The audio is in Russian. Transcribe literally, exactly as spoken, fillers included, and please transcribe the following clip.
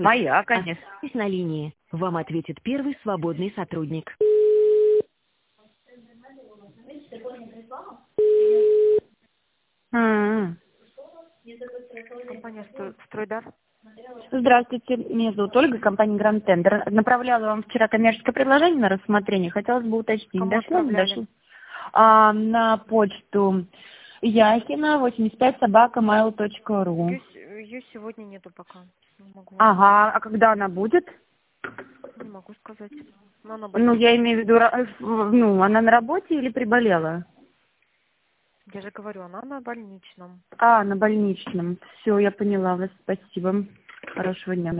Моя, конечно. Оставайтесь на линии. Вам ответит первый свободный сотрудник. М. Компания «Строй- «Стройдар». Здравствуйте, меня зовут Ольга, компания Grand Tender. Направляла вам вчера коммерческое предложение на рассмотрение. Хотелось бы уточнить, Кому дошло, не отправляли? дошло? А, на почту Яхина восемьдесят пять собака mail точка ру. Ее, с- ее сегодня нету пока. Не могу, Ага, а когда она будет? не могу сказать. Но она Ну, больничная. я имею в виду, ра- ну, она на работе или приболела? Я же говорю, она на больничном. А, на больничном. Все, я поняла вас. Спасибо. Хорошего дня.